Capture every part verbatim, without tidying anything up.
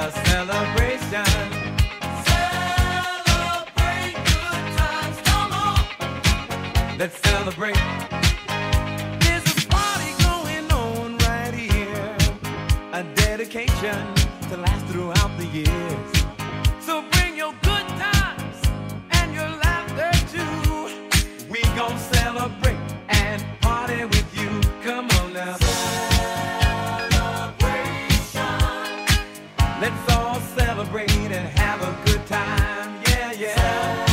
a celebration. Celebrate good times, come on. Let's celebrate. There's a party going on right here, a dedication to last throughout the years. So bring your good times and your laughter too. We gon' celebrate and party with you. Come on now. Let's all celebrate and have a good time, yeah, yeah.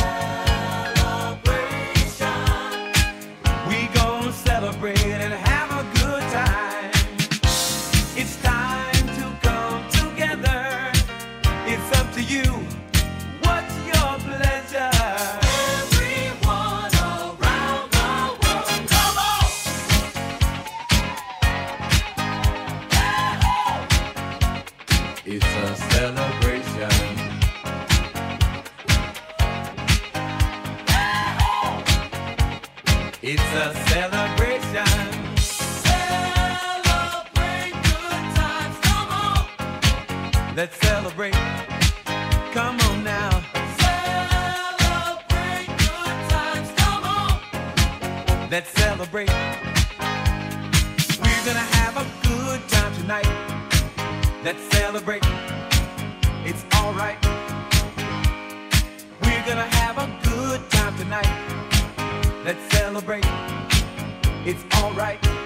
Celebration. We gon' celebrate and have a good time. It's time to come together. It's up to you. What's your pleasure? Everyone around the world, come on! It's a celebration. It's a celebration. Celebrate good times, come on. Let's celebrate. Come on now. Celebrate good times, come on. Let's celebrate. We're gonna have a good time tonight. Let's celebrate. It's alright. We're gonna have a good time tonight. Let's celebrate. It's alright.